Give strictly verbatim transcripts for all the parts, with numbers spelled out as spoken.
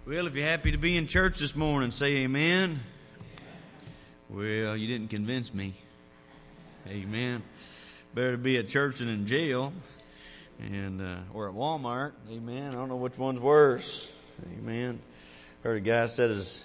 Well, if you're happy to be in church this morning, say amen. Well, you didn't convince me. Amen. Better to be at church than in jail, and uh, or at Walmart. Amen. I don't know which one's worse. Amen. Heard a guy said his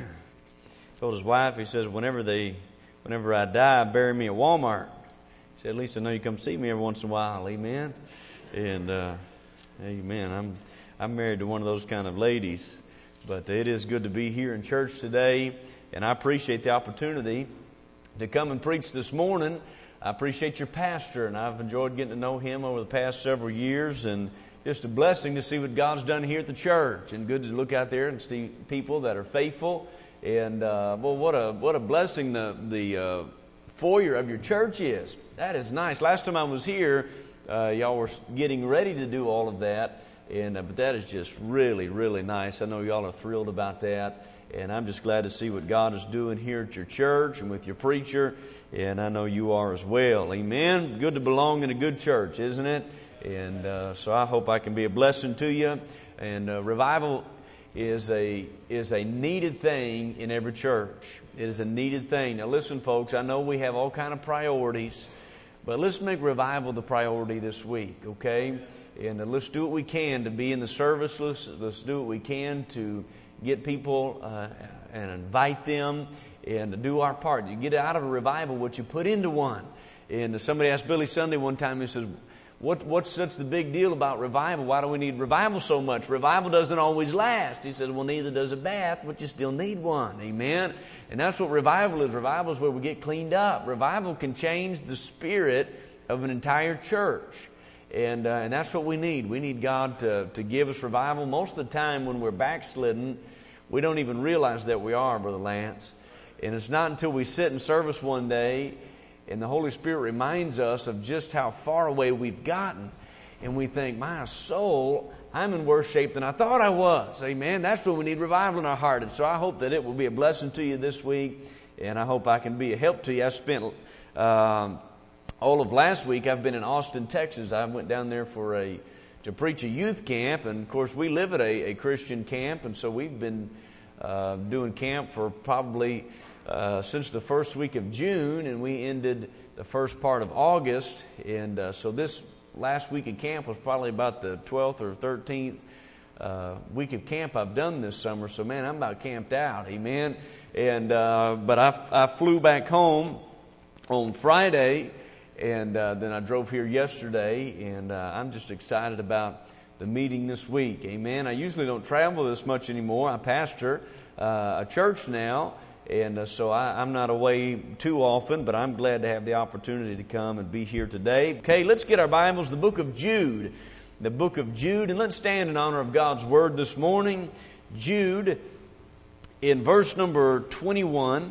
told his wife. He says, "Whenever they, whenever I die, bury me at Walmart." He said, "At least I know you come see me every once in a while." Amen. And uh, amen. I'm I'm married to one of those kind of ladies. But it is good to be here in church today, and I appreciate the opportunity to come and preach this morning. I appreciate your pastor, and I've enjoyed getting to know him over the past several years, and just a blessing to see what God's done here at the church, and good to look out there and see people that are faithful. And uh, well, what a what a blessing the the uh, foyer of your church is. That is nice. Last time I was here, uh, y'all were getting ready to do all of that. And uh, but that is just really, really nice. I know y'all are thrilled about that. And I'm just glad to see what God is doing here at your church and with your preacher. And I know you are as well. Amen. Good to belong in a good church, isn't it? And uh, so I hope I can be a blessing to you. And uh, revival is a is a needed thing in every church. It is a needed thing. Now listen, folks, I know we have all kind of priorities, but let's make revival the priority this week, okay? And uh, let's do what we can to be in the service. Let's, let's do what we can to get people uh, and invite them and to do our part. You get out of a revival what you put into one. And uh, somebody asked Billy Sunday one time, he says, what, what's such the big deal about revival? Why do we need revival so much? Revival doesn't always last. He said, well, neither does a bath, but you still need one. Amen? And that's what revival is. Revival is where we get cleaned up. Revival can change the spirit of an entire church. And uh, and that's what we need. We need God to, to give us revival. Most of the time when we're backslidden, we don't even realize that we are, Brother Lance. And it's not until we sit in service one day and the Holy Spirit reminds us of just how far away we've gotten. And we think, my soul, I'm in worse shape than I thought I was. Amen. That's when we need revival in our heart. And so I hope that it will be a blessing to you this week. And I hope I can be a help to you. I spent... Um, All of last week, I've been in Austin, Texas. I went down there for a to preach a youth camp, and of course, we live at a, a Christian camp, and so we've been uh, doing camp for probably uh, since the first week of June, and we ended the first part of August, and uh, so this last week of camp was probably about the twelfth or thirteenth uh, week of camp I've done this summer. So, man, I'm about camped out, amen. And uh, but I I flew back home on Friday. And uh, then I drove here yesterday, and uh, I'm just excited about the meeting this week. Amen. I usually don't travel this much anymore. I pastor uh, a church now, and uh, so I, I'm not away too often, but I'm glad to have the opportunity to come and be here today. Okay, let's get our Bibles, the book of Jude. The book of Jude, and let's stand in honor of God's Word this morning. Jude, in verse number twenty-one,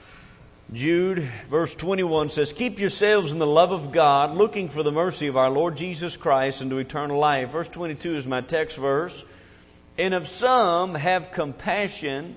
Jude, verse twenty-one says, keep yourselves in the love of God, looking for the mercy of our Lord Jesus Christ into eternal life. Verse twenty-two is my text verse. And of some have compassion,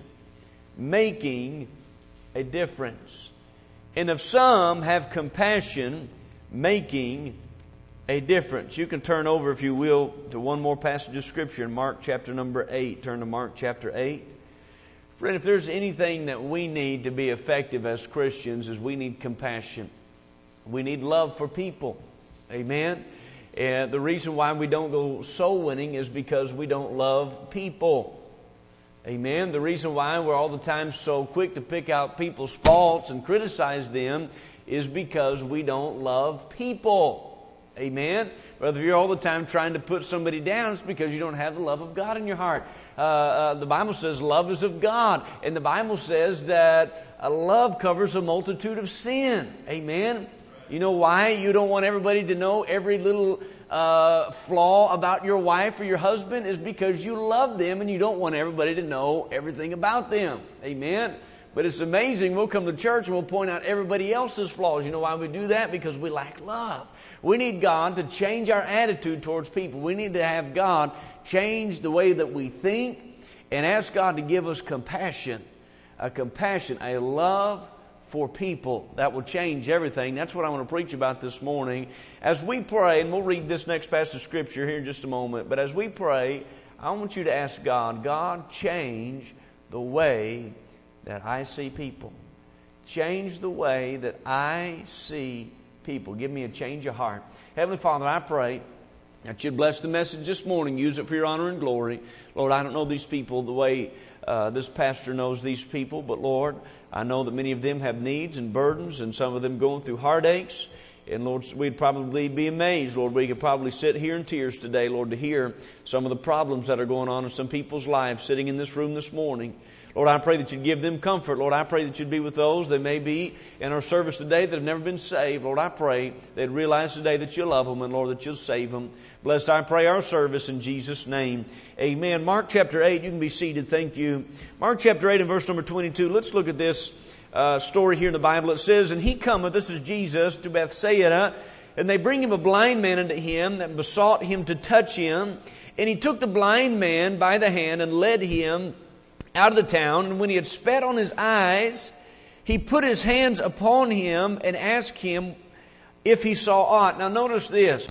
making a difference. And of some have compassion, making a difference. You can turn over, if you will, to one more passage of Scripture in Mark chapter number eight. Turn to Mark chapter eight. Friend, if there's anything that we need to be effective as Christians, is we need compassion. We need love for people. Amen? And the reason why we don't go soul winning is because we don't love people. Amen? The reason why we're all the time so quick to pick out people's faults and criticize them is because we don't love people. Amen? Whether you're all the time trying to put somebody down, it's because you don't have the love of God in your heart. Uh, uh, the Bible says love is of God. And the Bible says that uh, love covers a multitude of sin. Amen? You know why you don't want everybody to know every little uh, flaw about your wife or your husband? Is because you love them and you don't want everybody to know everything about them. Amen? But it's amazing. We'll come to church and we'll point out everybody else's flaws. You know why we do that? Because we lack love. We need God to change our attitude towards people. We need to have God change the way that we think and ask God to give us compassion. A compassion, a love for people that will change everything. That's what I want to preach about this morning. As we pray, and we'll read this next passage of Scripture here in just a moment, but as we pray, I want you to ask God, God, change the way that I see people. Change the way that I see people. Give me a change of heart. Heavenly Father, I pray that You'd bless the message this morning. Use it for Your honor and glory. Lord, I don't know these people the way uh, this pastor knows these people, but Lord, I know that many of them have needs and burdens, and some of them going through heartaches. And Lord, we'd probably be amazed, Lord, we could probably sit here in tears today, Lord, to hear some of the problems that are going on in some people's lives sitting in this room this morning. Lord, I pray that You'd give them comfort. Lord, I pray that You'd be with those that may be in our service today that have never been saved. Lord, I pray they'd realize today that You love them and, Lord, that You'll save them. Bless, I pray, our service in Jesus' name. Amen. Mark chapter eight, you can be seated. Thank you. Mark chapter eight and verse number twenty-two. Let's look at this uh, story here in the Bible. It says, And he cometh, this is Jesus, to Bethsaida, and they bring him a blind man unto him that besought him to touch him. And he took the blind man by the hand and led him out of the town. And when he had spat on his eyes, he put his hands upon him and asked him if he saw aught. Now notice this.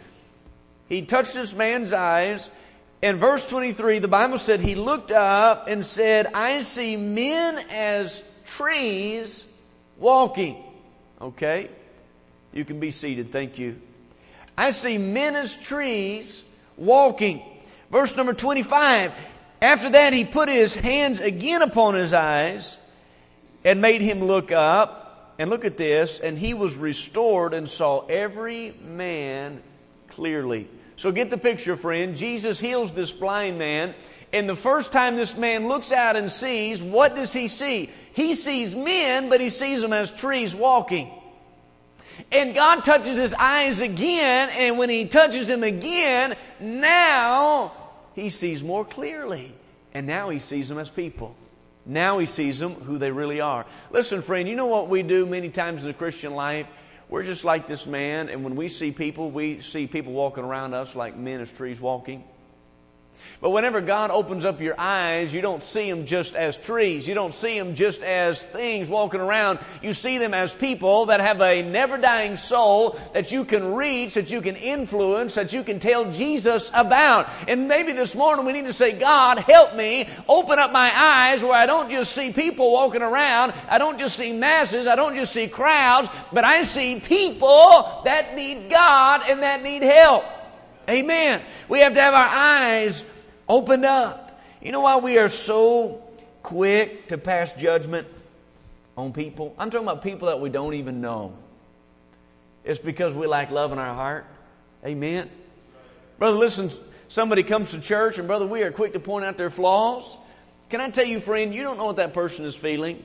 He touched this man's eyes. In verse twenty-three, the Bible said he looked up and said, I see men as trees walking. Okay? You can be seated. Thank you. I see men as trees walking. Verse number twenty-five. After that, he put his hands again upon his eyes and made him look up. And look at this. And he was restored and saw every man clearly. So get the picture, friend. Jesus heals this blind man. And the first time this man looks out and sees, what does he see? He sees men, but he sees them as trees walking. And God touches his eyes again. And when He touches him again, now he sees more clearly. And now he sees them as people. Now he sees them who they really are. Listen, friend, you know what we do many times in the Christian life? We're just like this man, and when we see people, we see people walking around us like men as trees walking. But whenever God opens up your eyes, you don't see them just as trees. You don't see them just as things walking around. You see them as people that have a never-dying soul that you can reach, that you can influence, that you can tell Jesus about. And maybe this morning we need to say, God, help me open up my eyes where I don't just see people walking around. I don't just see masses. I don't just see crowds. But I see people that need God and that need help. Amen. We have to have our eyes opened up. You know why we are so quick to pass judgment on people? I'm talking about people that we don't even know. It's because we lack love in our heart. Amen. Brother, listen, somebody comes to church and brother, we are quick to point out their flaws. Can I tell you, friend, you don't know what that person is feeling.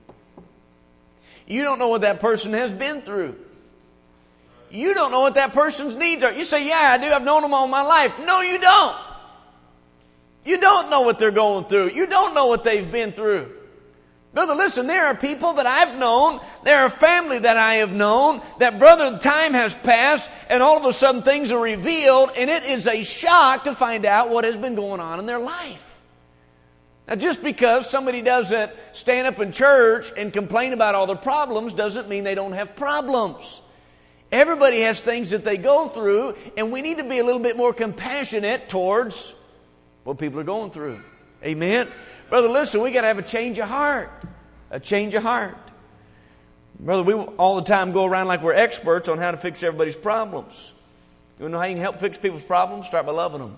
You don't know what that person has been through. You don't know what that person's needs are. You say, yeah, I do. I've known them all my life. No, you don't. You don't know what they're going through. You don't know what they've been through. Brother, listen, there are people that I've known, there are family that I have known, that, brother, the time has passed, and all of a sudden things are revealed, and it is a shock to find out what has been going on in their life. Now, just because somebody doesn't stand up in church and complain about all their problems doesn't mean they don't have problems. Everybody has things that they go through, and we need to be a little bit more compassionate towards what people are going through. Amen? Brother, listen, we got to have a change of heart. A change of heart. Brother, we all the time go around like we're experts on how to fix everybody's problems. You know how you can help fix people's problems? Start by loving them.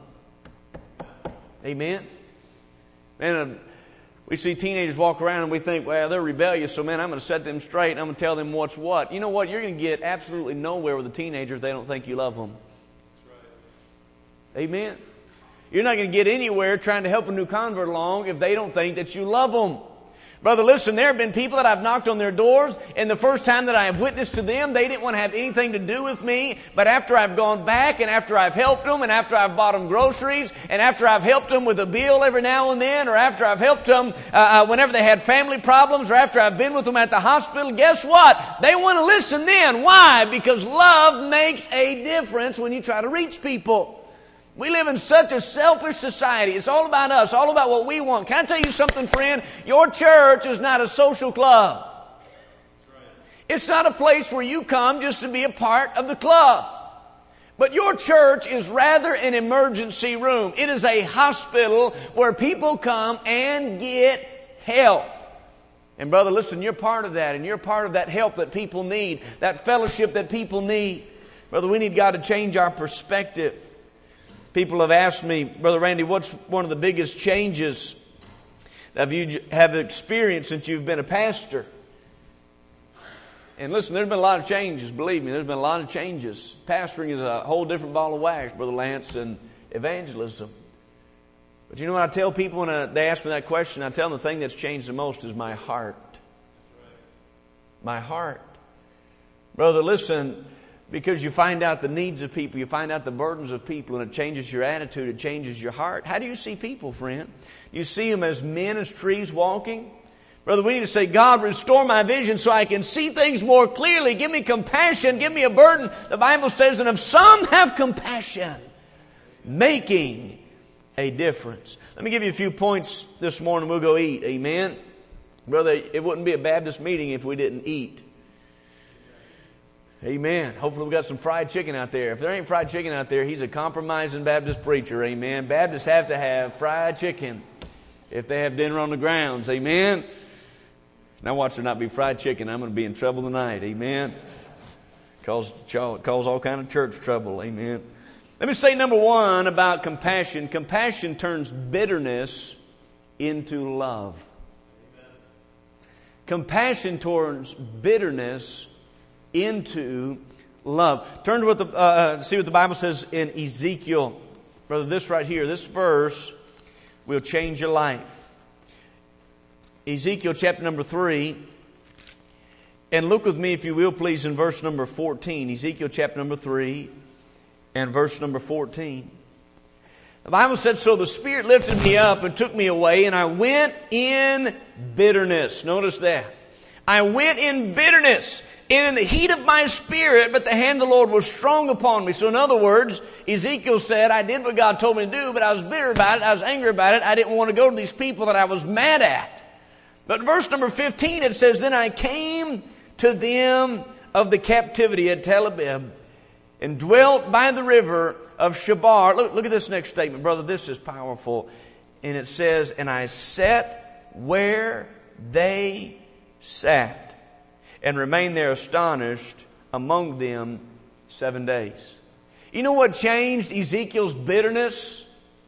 Amen? Man, uh, we see teenagers walk around and we think, well, they're rebellious, so man, I'm going to set them straight and I'm going to tell them what's what. You know what? You're going to get absolutely nowhere with a teenager if they don't think you love them. That's right. Amen? You're not going to get anywhere trying to help a new convert along if they don't think that you love them. Brother, listen, there have been people that I've knocked on their doors, and the first time that I have witnessed to them, they didn't want to have anything to do with me. But after I've gone back, and after I've helped them, and after I've bought them groceries, and after I've helped them with a bill every now and then, or after I've helped them uh, uh, whenever they had family problems, or after I've been with them at the hospital, guess what? They want to listen then. Why? Because love makes a difference when you try to reach people. We live in such a selfish society. It's all about us, all about what we want. Can I tell you something, friend? Your church is not a social club. That's right. It's not a place where you come just to be a part of the club. But your church is rather an emergency room. It is a hospital where people come and get help. And brother, listen, you're part of that, and you're part of that help that people need, that fellowship that people need. Brother, we need God to change our perspective. People have asked me, Brother Randy, what's one of the biggest changes that you have experienced since you've been a pastor? And listen, there's been a lot of changes, believe me, there's been a lot of changes. Pastoring is a whole different ball of wax, Brother Lance, than evangelism. But you know what I tell people when I, they ask me that question? I tell them the thing that's changed the most is my heart. My heart. Brother, listen, because you find out the needs of people, you find out the burdens of people, and it changes your attitude, it changes your heart. How do you see people, friend? You see them as men, as trees walking? Brother, we need to say, God, restore my vision so I can see things more clearly. Give me compassion. Give me a burden. The Bible says, and if some have compassion, making a difference. Let me give you a few points this morning. We'll go eat. Amen. Brother, it wouldn't be a Baptist meeting if we didn't eat. Amen. Hopefully we got some fried chicken out there. If there ain't fried chicken out there, he's a compromising Baptist preacher. Amen. Baptists have to have fried chicken if they have dinner on the grounds. Amen. Now watch there not be fried chicken. I'm going to be in trouble tonight. Amen. Cause, cause all kind of church trouble. Amen. Let me say number one about compassion. Compassion turns bitterness into love. Compassion turns bitterness into love. Turn to what the uh, see what the Bible says in Ezekiel. Brother, this right here, this verse will change your life. Ezekiel chapter number three. And look with me, if you will, please, in verse number fourteen. Ezekiel chapter number three and verse number fourteen. The Bible said, so the Spirit lifted me up and took me away, and I went in bitterness. Notice that. I went in bitterness, in the heat of my spirit, but the hand of the Lord was strong upon me. So in other words, Ezekiel said, I did what God told me to do, but I was bitter about it. I was angry about it. I didn't want to go to these people that I was mad at. But verse number fifteen, it says, then I came to them of the captivity at Tel Aviv and dwelt by the river of Shabar. Look, look at this next statement, brother. This is powerful. And it says, and I sat where they sat and remained there astonished among them seven days. You know what changed Ezekiel's bitterness?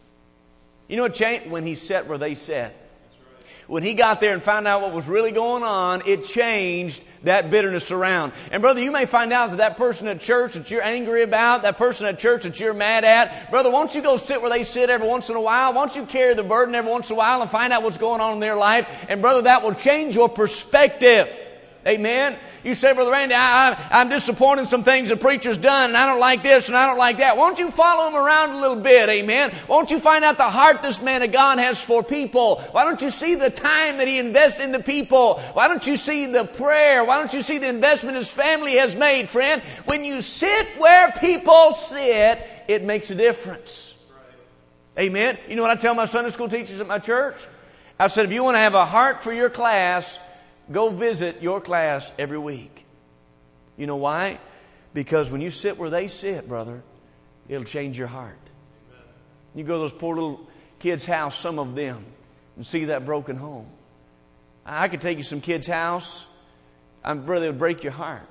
You know what changed? When he sat where they sat. When he got there and found out what was really going on, it changed that bitterness around. And brother, you may find out that that person at church that you're angry about, that person at church that you're mad at, brother, won't you go sit where they sit every once in a while? Won't you carry the burden every once in a while and find out what's going on in their life? And brother, that will change your perspective. Amen. You say, Brother Randy, I, I, I'm disappointed in some things the preacher's done, and I don't like this and I don't like that. Won't you follow him around a little bit? Amen. Won't you find out the heart this man of God has for people? Why don't you see the time that he invests into people? Why don't you see the prayer? Why don't you see the investment his family has made, friend? When you sit where people sit, it makes a difference. Amen. You know what I tell my Sunday school teachers at my church? I said, if you want to have a heart for your class, go visit your class every week. You know why? Because when you sit where they sit, brother, it'll change your heart. Amen. You go to those poor little kids' house, some of them, and see that broken home. I could take you some kids' house. I'm brother, it would break your heart.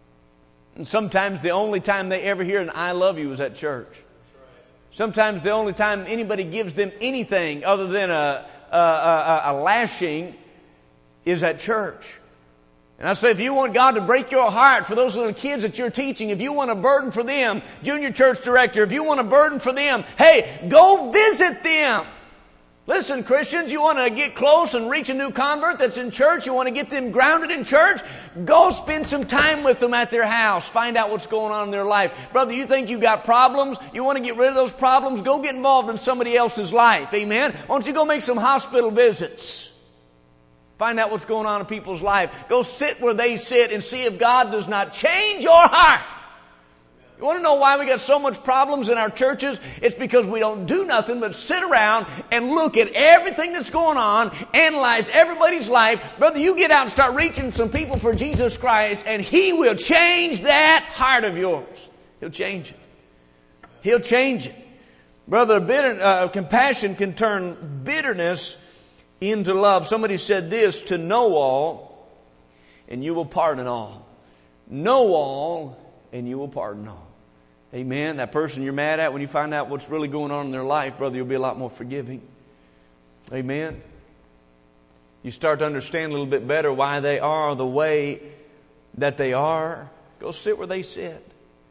And sometimes the only time they ever hear an I love you is at church. Sometimes the only time anybody gives them anything other than a, a, a, a lashing is at church. And I say, if you want God to break your heart for those little kids that you're teaching, if you want a burden for them, junior church director, if you want a burden for them, hey, go visit them. Listen, Christians, you want to get close and reach a new convert that's in church, you want to get them grounded in church, go spend some time with them at their house. Find out what's going on in their life. Brother, you think you got problems? You want to get rid of those problems? Go get involved in somebody else's life. Amen? Why don't you go make some hospital visits? Find out what's going on in people's life. Go sit where they sit and see if God does not change your heart. You want to know why we got so much problems in our churches? It's because we don't do nothing but sit around and look at everything that's going on, analyze everybody's life. Brother, you get out and start reaching some people for Jesus Christ, and He will change that heart of yours. He'll change it. He'll change it. Brother, bitter, uh, compassion can turn bitterness into love. Somebody said this, to know all, and you will pardon all. Know all, and you will pardon all. Amen. That person you're mad at, when you find out what's really going on in their life, brother, you'll be a lot more forgiving. Amen. You start to understand a little bit better why they are the way that they are. Go sit where they sit.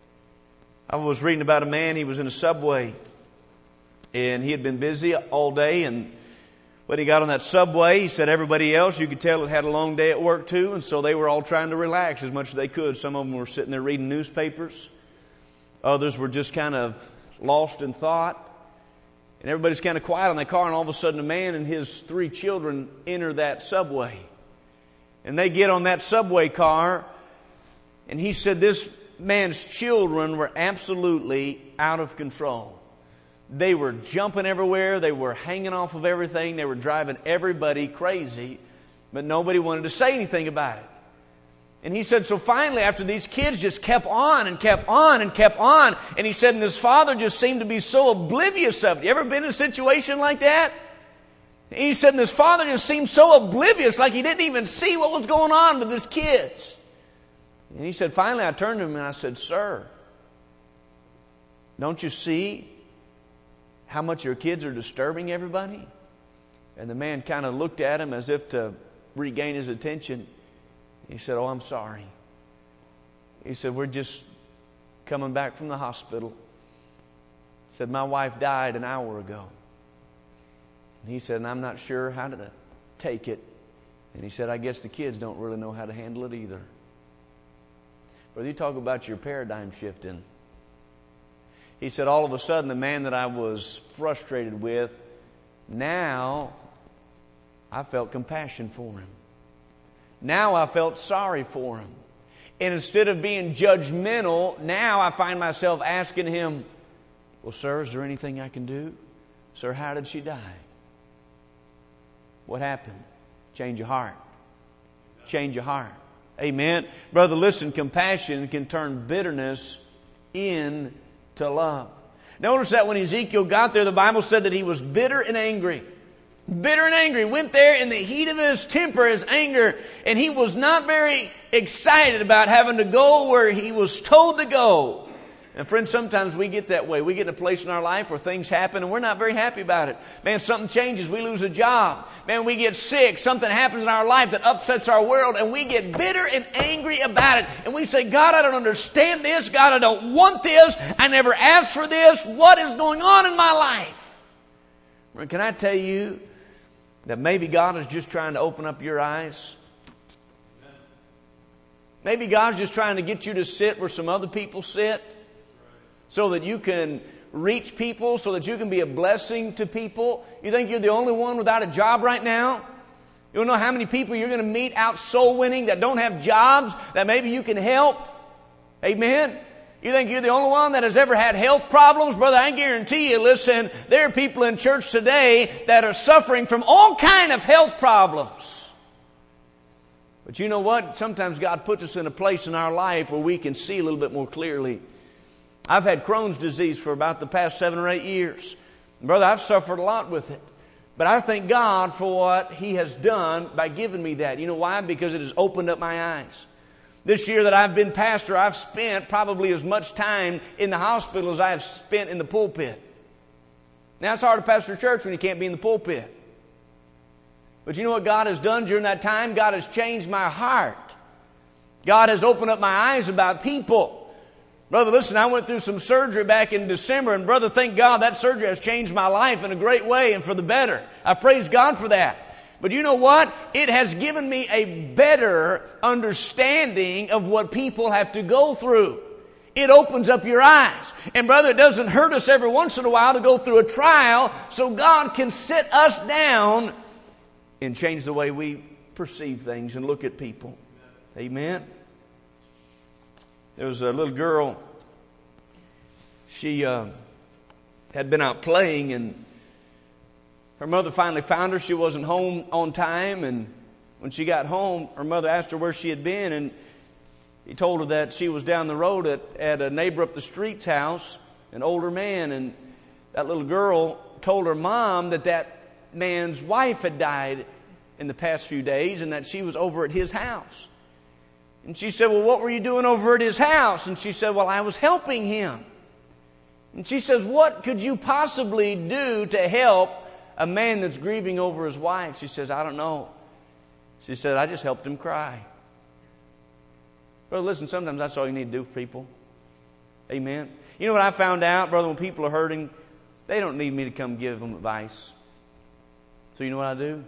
I was reading about a man, he was in a subway, and he had been busy all day, and when he got on that subway, he said everybody else, you could tell, it had a long day at work too, and so they were all trying to relax as much as they could. Some of them were sitting there reading newspapers. Others were just kind of lost in thought. And everybody's kind of quiet on their car, and all of a sudden a man and his three children enter that subway. And they get on that subway car, and he said this man's children were absolutely out of control. They were jumping everywhere. They were hanging off of everything. They were driving everybody crazy, but nobody wanted to say anything about it. And he said, so finally, after these kids just kept on and kept on and kept on, and he said, and his father just seemed to be so oblivious of it. You ever been in a situation like that? And he said, and his father just seemed so oblivious, like he didn't even see what was going on with his kids. And he said, finally, I turned to him and I said, sir, don't you see how much your kids are disturbing everybody? And the man kind of looked at him as if to regain his attention. He said, oh, I'm sorry. He said, we're just coming back from the hospital. He said, my wife died an hour ago. And he said, and I'm not sure how to take it. And he said, I guess the kids don't really know how to handle it either. Brother, you talk about your paradigm shifting. He said, all of a sudden, the man that I was frustrated with, now I felt compassion for him. Now I felt sorry for him. And instead of being judgmental, now I find myself asking him, well, sir, is there anything I can do? Sir, how did she die? What happened? Change your heart. Change your heart. Amen. Brother, listen, compassion can turn bitterness into love. Notice that when Ezekiel got there, the Bible said that he was bitter and angry. Bitter and angry. Went there in the heat of his temper, his anger, and he was not very excited about having to go where he was told to go. And friends, sometimes we get that way. We get in a place in our life where things happen and we're not very happy about it. Man, something changes. We lose a job. Man, we get sick. Something happens in our life that upsets our world and we get bitter and angry about it. And we say, God, I don't understand this. God, I don't want this. I never asked for this. What is going on in my life? Can I tell you that maybe God is just trying to open up your eyes? Maybe God's just trying to get you to sit where some other people sit, so that you can reach people, so that you can be a blessing to people. You think you're the only one without a job right now? You don't know how many people you're going to meet out soul winning that don't have jobs that maybe you can help? Amen? You think you're the only one that has ever had health problems? Brother, I guarantee you, listen, there are people in church today that are suffering from all kind of health problems. But you know what? Sometimes God puts us in a place in our life where we can see a little bit more clearly. I've had Crohn's disease for about the past seven or eight years. Brother, I've suffered a lot with it. But I thank God for what He has done by giving me that. You know why? Because it has opened up my eyes. This year that I've been pastor, I've spent probably as much time in the hospital as I have spent in the pulpit. Now, it's hard to pastor a church when you can't be in the pulpit. But you know what God has done during that time? God has changed my heart. God has opened up my eyes about people. Brother, listen, I went through some surgery back in December, and brother, thank God that surgery has changed my life in a great way and for the better. I praise God for that. But you know what? It has given me a better understanding of what people have to go through. It opens up your eyes. And brother, it doesn't hurt us every once in a while to go through a trial so God can sit us down and change the way we perceive things and look at people. Amen. There was a little girl. She uh, had been out playing, and her mother finally found her. She wasn't home on time, and when she got home, her mother asked her where she had been, and he told her that she was down the road at, at a neighbor up the street's house, an older man, and that little girl told her mom that that man's wife had died in the past few days and that she was over at his house. And she said, well, what were you doing over at his house? And she said, well, I was helping him. And she says, what could you possibly do to help a man that's grieving over his wife? She says, I don't know. She said, I just helped him cry. Brother, listen, sometimes that's all you need to do for people. Amen. You know what I found out, brother, when people are hurting, they don't need me to come give them advice. So you know what I do?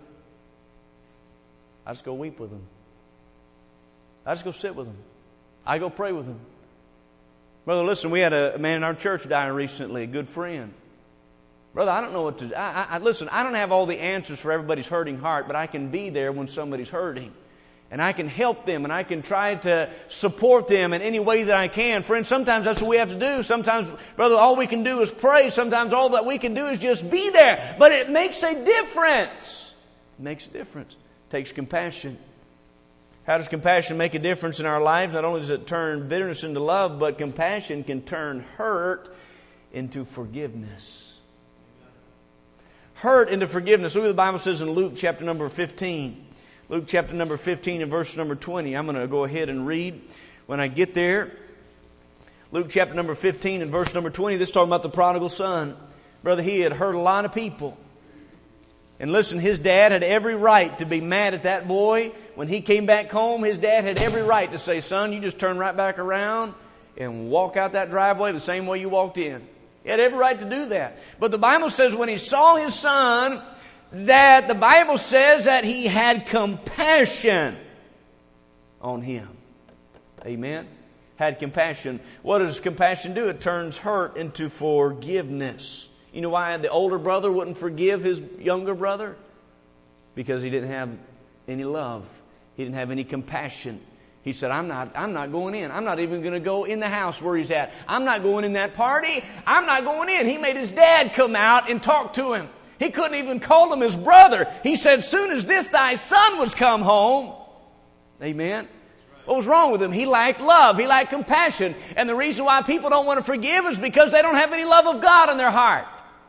I just go weep with them. I just go sit with them. I go pray with them. Brother, listen, we had a man in our church die recently, a good friend. Brother, I don't know what to do. I, I, listen, I don't have all the answers for everybody's hurting heart, but I can be there when somebody's hurting. And I can help them, and I can try to support them in any way that I can. Friends, sometimes that's what we have to do. Sometimes, brother, all we can do is pray. Sometimes all that we can do is just be there. But it makes a difference. It makes a difference. It takes compassion. How does compassion make a difference in our lives? Not only does it turn bitterness into love, but compassion can turn hurt into forgiveness. Hurt into forgiveness. Look what the Bible says in Luke chapter number fifteen. Luke chapter number fifteen and verse number twenty. I'm going to go ahead and read when I get there. Luke chapter number fifteen and verse number twenty. This is talking about the prodigal son. Brother, he had hurt a lot of people. And listen, his dad had every right to be mad at that boy. When he came back home, his dad had every right to say, son, you just turn right back around and walk out that driveway the same way you walked in. He had every right to do that. But the Bible says when he saw his son, that the Bible says that he had compassion on him. Amen? Had compassion. What does compassion do? It turns hurt into forgiveness. You know why the older brother wouldn't forgive his younger brother? Because he didn't have any love. He didn't have any compassion. He said, I'm not, I'm not going in. I'm not even going to go in the house where he's at. I'm not going in that party. I'm not going in. He made his dad come out and talk to him. He couldn't even call him his brother. He said, soon as this thy son was come home. Amen. What was wrong with him? He lacked love. He lacked compassion. And the reason why people don't want to forgive is because they don't have any love of God in their heart.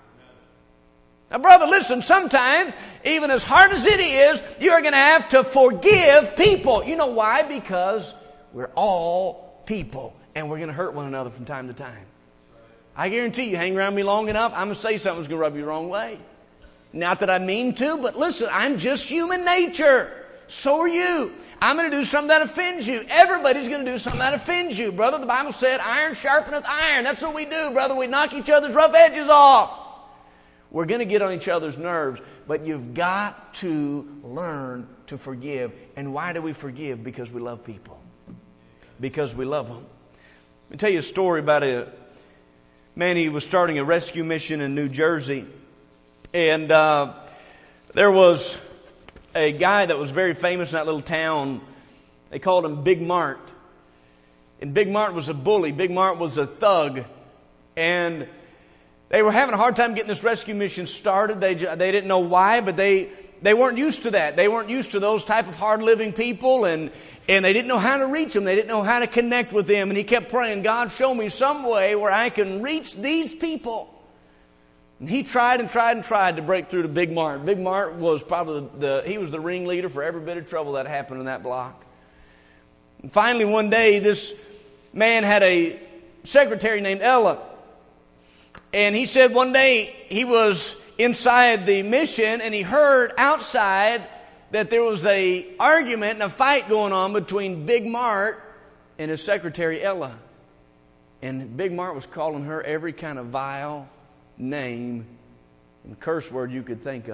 Now, brother, listen, sometimes, even as hard as it is, you're going to have to forgive people. You know why? Because we're all people, and we're going to hurt one another from time to time. I guarantee you, hang around me long enough, I'm going to say something that's going to rub you the wrong way. Not that I mean to, but listen, I'm just human nature. So are you. I'm going to do something that offends you. Everybody's going to do something that offends you. Brother, the Bible said, iron sharpeneth iron. That's what we do, brother. We knock each other's rough edges off. We're going to get on each other's nerves, but you've got to learn to forgive. And why do we forgive? Because we love people. Because we love them. Let me tell you a story about a man. He was starting a rescue mission in New Jersey. And uh, there was a guy that was very famous in that little town. They called him Big Mart. And Big Mart was a bully. Big Mart was a thug. And they were having a hard time getting this rescue mission started. They they didn't know why, but they they weren't used to that. They weren't used to those type of hard-living people, and and they didn't know how to reach them. They didn't know how to connect with them. And he kept praying, God, show me some way where I can reach these people. And he tried and tried and tried to break through to Big Mart. Big Mart was probably the, the he was the ringleader for every bit of trouble that happened in that block. And finally, one day, this man had a secretary named Ella. And he said one day he was inside the mission and he heard outside that there was a argument and a fight going on between Big Mart and his secretary Ella. And Big Mart was calling her every kind of vile name and curse word you could think of.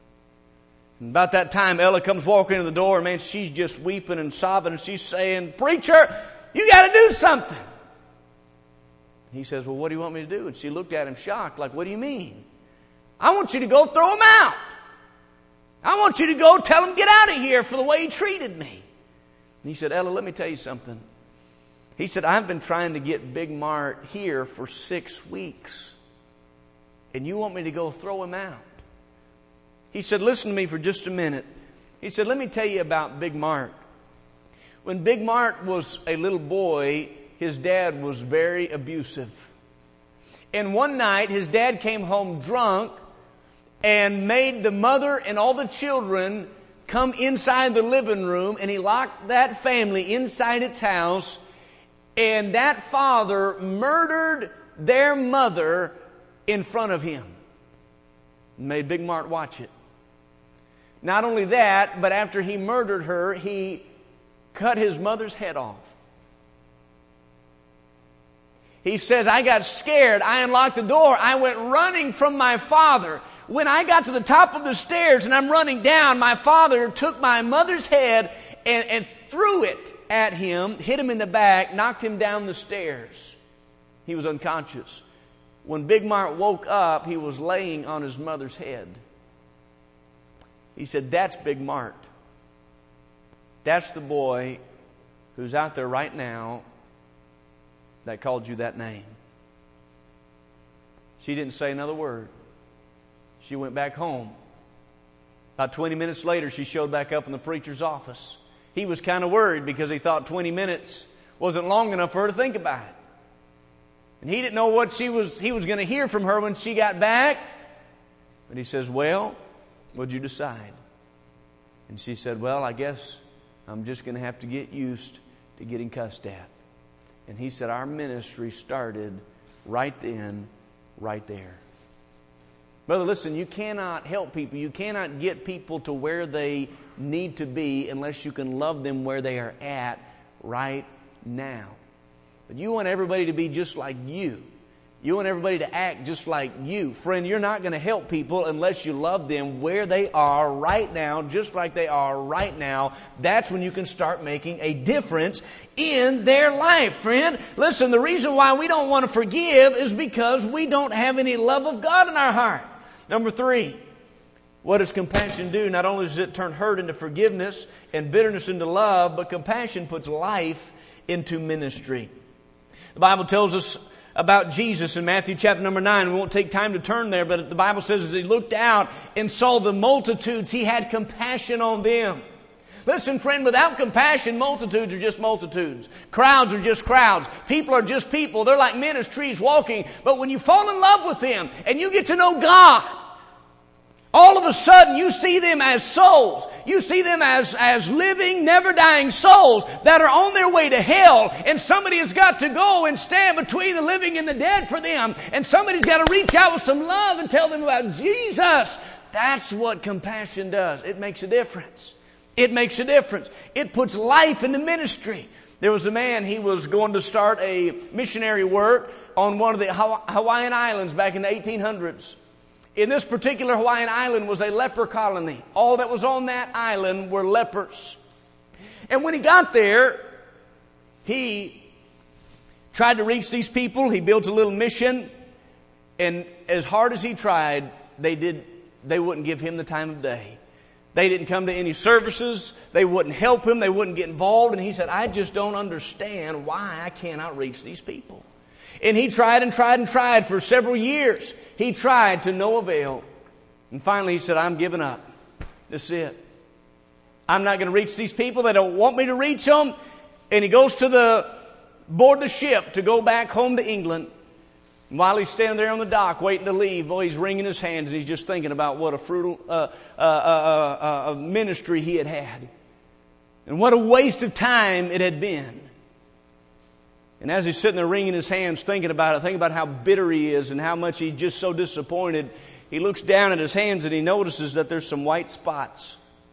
And about that time, Ella comes walking in the door, and man, she's just weeping and sobbing, and she's saying, preacher, you got to do something. He says, well, what do you want me to do? And she looked at him shocked, like, what do you mean? I want you to go throw him out. I want you to go tell him get out of here for the way he treated me. And he said, Ella, let me tell you something. He said, I've been trying to get Big Mart here for six weeks. And you want me to go throw him out? He said, listen to me for just a minute. He said, let me tell you about Big Mart. When Big Mart was a little boy, his dad was very abusive. And one night his dad came home drunk and made the mother and all the children come inside the living room, and he locked that family inside its house, and that father murdered their mother in front of him. Made Big Mart watch it. Not only that, but after he murdered her, he cut his mother's head off. He says, I got scared. I unlocked the door. I went running from my father. When I got to the top of the stairs and I'm running down, my father took my mother's head and, and threw it at him, hit him in the back, knocked him down the stairs. He was unconscious. When Big Mart woke up, he was laying on his mother's head. He said, that's Big Mart. That's the boy who's out there right now that called you that name. She didn't say another word. She went back home. About twenty minutes later, she showed back up in the preacher's office. He was kind of worried because he thought twenty minutes wasn't long enough for her to think about it. And he didn't know what she was, he was going to hear from her when she got back. But he says, well, what'd you decide? And she said, well, I guess I'm just going to have to get used to getting cussed at. And he said, our ministry started right then, right there. Brother, listen, you cannot help people. You cannot get people to where they need to be unless you can love them where they are at right now. But you want everybody to be just like you. You want everybody to act just like you. Friend, you're not going to help people unless you love them where they are right now, just like they are right now. That's when you can start making a difference in their life, friend. Listen, the reason why we don't want to forgive is because we don't have any love of God in our heart. Number three, what does compassion do? Not only does it turn hurt into forgiveness and bitterness into love, but compassion puts life into ministry. The Bible tells us about Jesus in Matthew chapter number nine. We won't take time to turn there, but the Bible says as he looked out and saw the multitudes, he had compassion on them. Listen, friend, without compassion, multitudes are just multitudes. Crowds are just crowds. People are just people. They're like men as trees walking. But when you fall in love with them and you get to know God, all of a sudden you see them as souls. You see them as, as living, never dying souls that are on their way to hell. And somebody has got to go and stand between the living and the dead for them. And somebody's got to reach out with some love and tell them about Jesus. That's what compassion does. It makes a difference. It makes a difference. It puts life into ministry. There was a man, he was going to start a missionary work on one of the Hawaiian Islands back in the eighteen hundreds. In this particular Hawaiian island was a leper colony. All that was on that island were lepers. And when he got there, he tried to reach these people. He built a little mission. And as hard as he tried, they did, they wouldn't give him the time of day. They didn't come to any services. They wouldn't help him. They wouldn't get involved. And he said, I just don't understand why I cannot reach these people. And he tried and tried and tried for several years. He tried to no avail. And finally he said, I'm giving up. This is it. I'm not going to reach these people. They don't want me to reach them. And he goes to the board the ship to go back home to England. And while he's standing there on the dock waiting to leave, boy, he's wringing his hands and he's just thinking about what a fruitful uh, uh, uh, uh, uh, ministry he had had. And what a waste of time it had been. And as he's sitting there wringing his hands, thinking about it, thinking about how bitter he is and how much he's just so disappointed, he looks down at his hands and he notices that there's some white spots.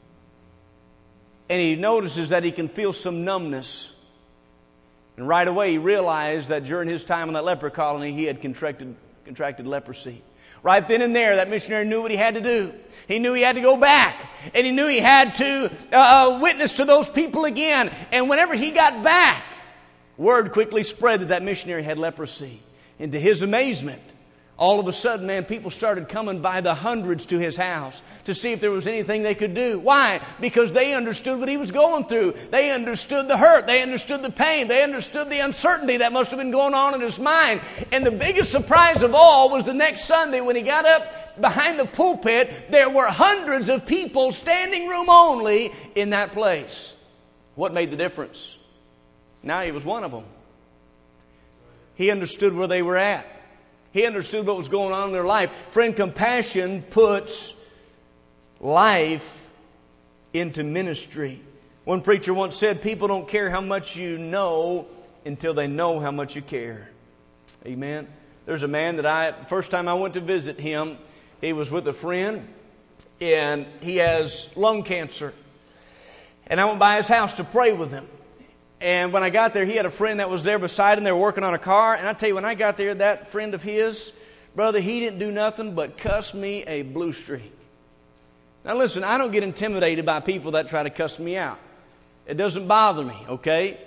And he notices that he can feel some numbness. And right away he realized that during his time in that leper colony, he had contracted, contracted leprosy. Right then and there, that missionary knew what he had to do. He knew he had to go back. And he knew he had to uh, witness to those people again. And whenever he got back, word quickly spread that that missionary had leprosy. And to his amazement, all of a sudden, man, people started coming by the hundreds to his house to see if there was anything they could do. Why? Because they understood what he was going through. They understood the hurt. They understood the pain. They understood the uncertainty that must have been going on in his mind. And the biggest surprise of all was the next Sunday when he got up behind the pulpit, there were hundreds of people, standing room only, in that place. What made the difference? Now he was one of them. He understood where they were at. He understood what was going on in their life. Friend, compassion puts life into ministry. One preacher once said, people don't care how much you know until they know how much you care. Amen. There's a man that I, the first time I went to visit him, he was with a friend, and he has lung cancer. And I went by his house to pray with him. And when I got there, he had a friend that was there beside him. They were working on a car. And I tell you, when I got there, that friend of his, brother, he didn't do nothing but cuss me a blue streak. Now listen, I don't get intimidated by people that try to cuss me out. It doesn't bother me, okay?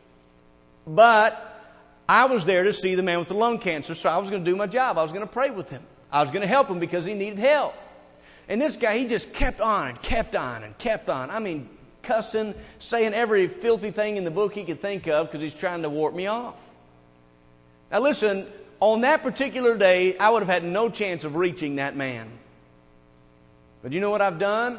But I was there to see the man with the lung cancer, so I was going to do my job. I was going to pray with him. I was going to help him because he needed help. And this guy, he just kept on and kept on and kept on. I mean, cussing, saying every filthy thing in the book he could think of because he's trying to warp me off. Now listen, on that particular day, I would have had no chance of reaching that man. But you know what I've done?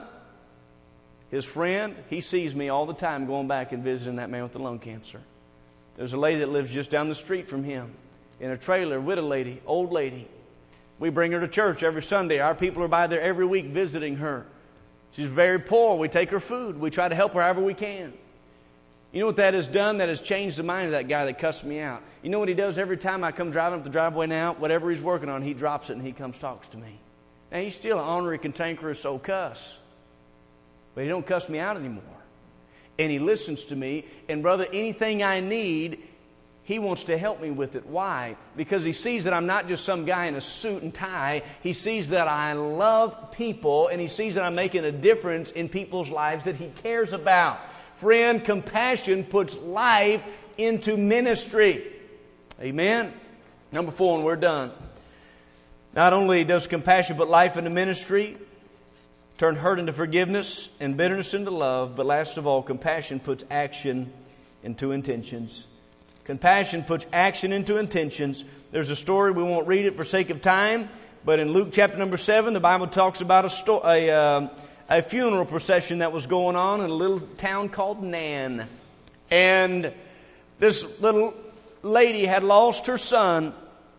His friend, he sees me all the time going back and visiting that man with the lung cancer. There's a lady that lives just down the street from him in a trailer, widow lady, old lady. We bring her to church every Sunday. Our people are by there every week visiting her. She's very poor. We take her food. We try to help her however we can. You know what that has done? That has changed the mind of that guy that cussed me out. You know what he does every time I come driving up the driveway now? Whatever he's working on, he drops it and he comes talks to me. Now, he's still an ornery, cantankerous old cuss. But he don't cuss me out anymore. And he listens to me. And brother, anything I need, he wants to help me with it. Why? Because he sees that I'm not just some guy in a suit and tie. He sees that I love people, and he sees that I'm making a difference in people's lives that he cares about. Friend, compassion puts life into ministry. Amen? Number four, and we're done. Not only does compassion put life into ministry, turn hurt into forgiveness and bitterness into love, but last of all, compassion puts action into intentions. Compassion puts action into intentions. There's a story, we won't read it for sake of time, but in Luke chapter number seven, the Bible talks about a, sto- a, uh, a funeral procession that was going on in a little town called Nan. And this little lady had lost her son,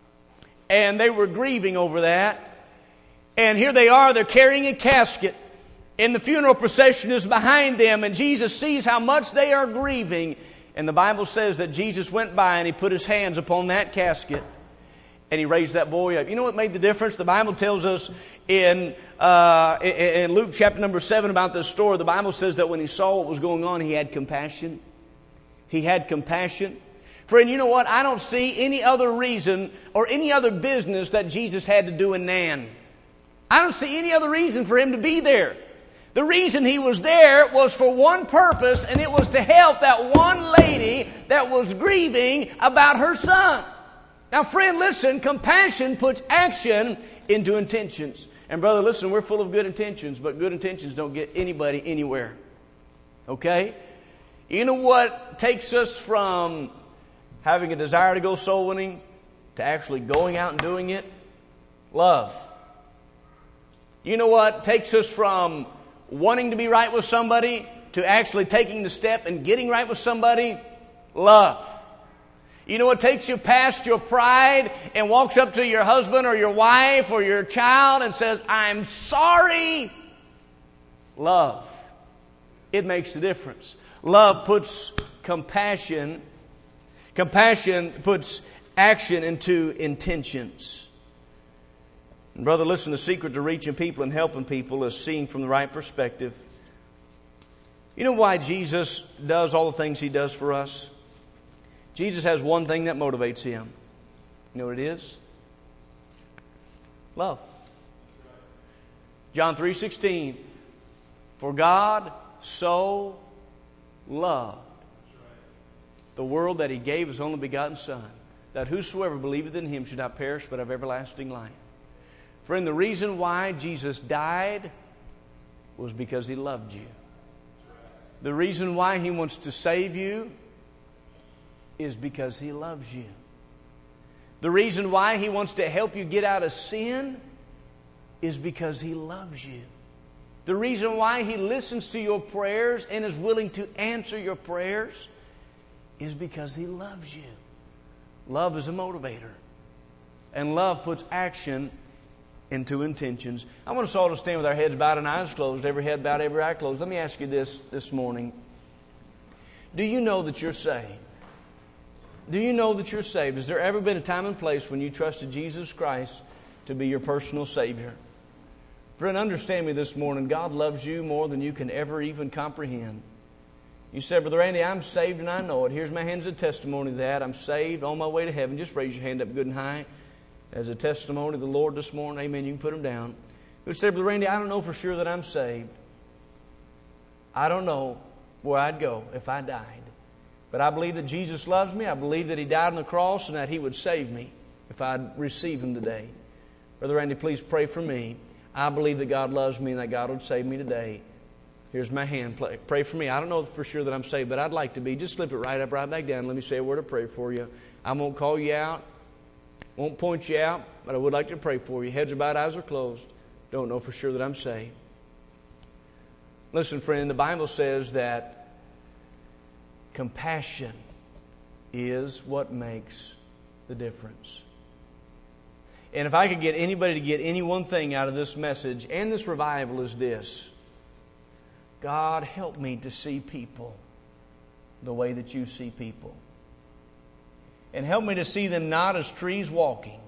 and they were grieving over that. And here they are, they're carrying a casket, and the funeral procession is behind them, and Jesus sees how much they are grieving. And the Bible says that Jesus went by and He put His hands upon that casket and He raised that boy up. You know what made the difference? The Bible tells us in uh, in Luke chapter number seven about this story, the Bible says that when He saw what was going on, He had compassion. He had compassion. Friend, you know what? I don't see any other reason or any other business that Jesus had to do in Nan. I don't see any other reason for Him to be there. The reason He was there was for one purpose, and it was to help that one lady that was grieving about her son. Now, friend, listen, compassion puts action into intentions. And brother, listen, we're full of good intentions, but good intentions don't get anybody anywhere. Okay? You know what takes us from having a desire to go soul winning to actually going out and doing it? Love. You know what takes us from wanting to be right with somebody to actually taking the step and getting right with somebody? Love. You know what takes you past your pride and walks up to your husband or your wife or your child and says, I'm sorry? Love. It makes the difference. Love puts compassion. Compassion puts action into intentions. And brother, listen, the secret to reaching people and helping people is seeing from the right perspective. You know why Jesus does all the things He does for us? Jesus has one thing that motivates Him. You know what it is? Love. John three sixteen. For God so loved the world that He gave His only begotten Son, that whosoever believeth in Him should not perish but have everlasting life. Friend, the reason why Jesus died was because He loved you. The reason why He wants to save you is because He loves you. The reason why He wants to help you get out of sin is because He loves you. The reason why He listens to your prayers and is willing to answer your prayers is because He loves you. Love is a motivator. And love puts action into intentions. I want us all to stand with our heads bowed and eyes closed, every head bowed, every eye closed. Let me ask you this this morning. Do you know that you're saved? Do you know that you're saved? Has there ever been a time and place when you trusted Jesus Christ to be your personal Savior? Friend, understand me this morning. God loves you more than you can ever even comprehend. You said, Brother Randy, I'm saved and I know it. Here's my hand as a testimony to that. I'm saved, on my way to heaven. Just raise your hand up good and high as a testimony to the Lord this morning. Amen. You can put them down. Who said, Brother Randy, I don't know for sure that I'm saved. I don't know where I'd go if I died. But I believe that Jesus loves me. I believe that He died on the cross and that He would save me if I'd receive Him today. Brother Randy, please pray for me. I believe that God loves me and that God would save me today. Here's my hand. Pray for me. I don't know for sure that I'm saved, but I'd like to be. Just slip it right up, right back down. Let me say a word of prayer for you. I won't call you out. Won't point you out, but I would like to pray for you. Heads are bowed, eyes are closed. Don't know for sure that I'm saved. Listen, friend, the Bible says that compassion is what makes the difference. And if I could get anybody to get any one thing out of this message and this revival is this: God, help me to see people the way that you see people. And help me to see them not as trees walking.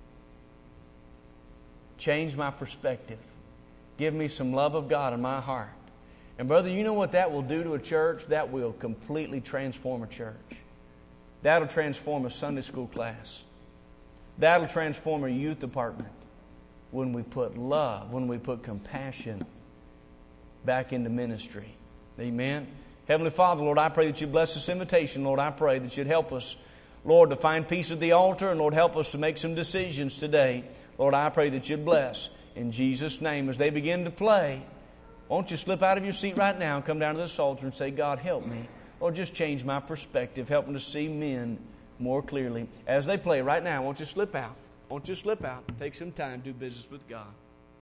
Change my perspective. Give me some love of God in my heart. And brother, you know what that will do to a church? That will completely transform a church. That'll transform a Sunday school class. That'll transform a youth department when we put love, when we put compassion back into ministry. Amen. Heavenly Father, Lord, I pray that you bless this invitation. Lord, I pray that you'd help us, Lord, to find peace at the altar. And Lord, help us to make some decisions today. Lord, I pray that you'd bless in Jesus' name as they begin to play. Won't you slip out of your seat right now and come down to this altar and say, God, help me. Lord, just change my perspective. Help me to see men more clearly. As they play right now, won't you slip out? Won't you slip out? Take some time, do business with God.